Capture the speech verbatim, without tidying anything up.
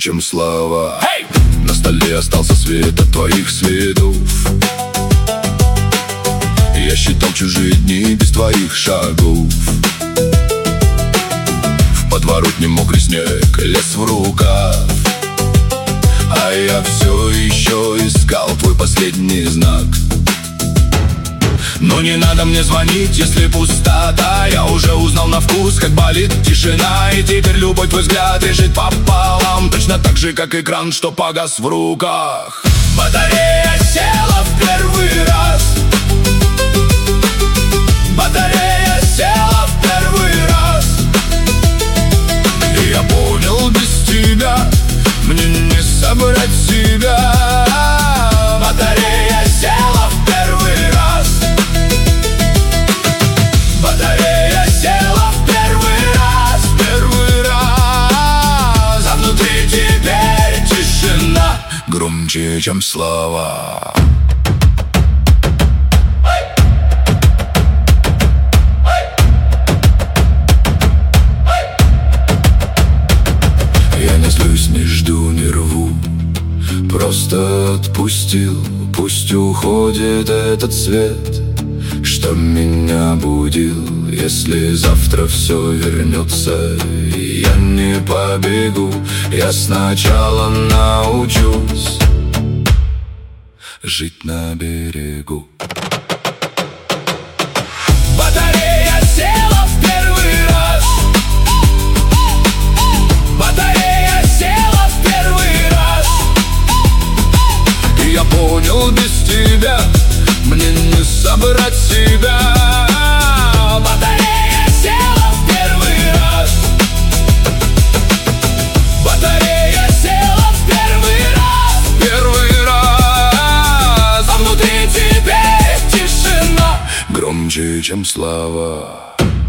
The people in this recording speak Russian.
чем слова. hey! На столе остался свет от твоих следов. Я считал чужие дни без твоих шагов. В подворотне мокрый снег, лес в рукав, а я все еще искал твой последний знак. Но не надо мне звонить, если пустота. Я уже узнал на вкус, как болит тишина. И теперь любой твой взгляд режет пополам, точно так же, как экран, что погас в руках. Батарея села в первый раз. Батарея села в первый раз. И я понял, без тебя мне не собрать себя. Батарея села в первый раз. Батарея села в первый раз. Первый раз. А внутри теперь тишина громче, чем слова. Я не злюсь, не жду, не рву, просто отпустил. Пусть уходит этот свет, что меня будил. Если завтра все вернется, я не побегу. Я сначала научусь жить на берегу. Батарея села в первый раз. Батарея села в первый раз. И я понял, без тебя мне не собрать себя. Батарея села в первый раз. Батарея села в первый раз. Первый раз. А внутри теперь тишина громче, чем слова.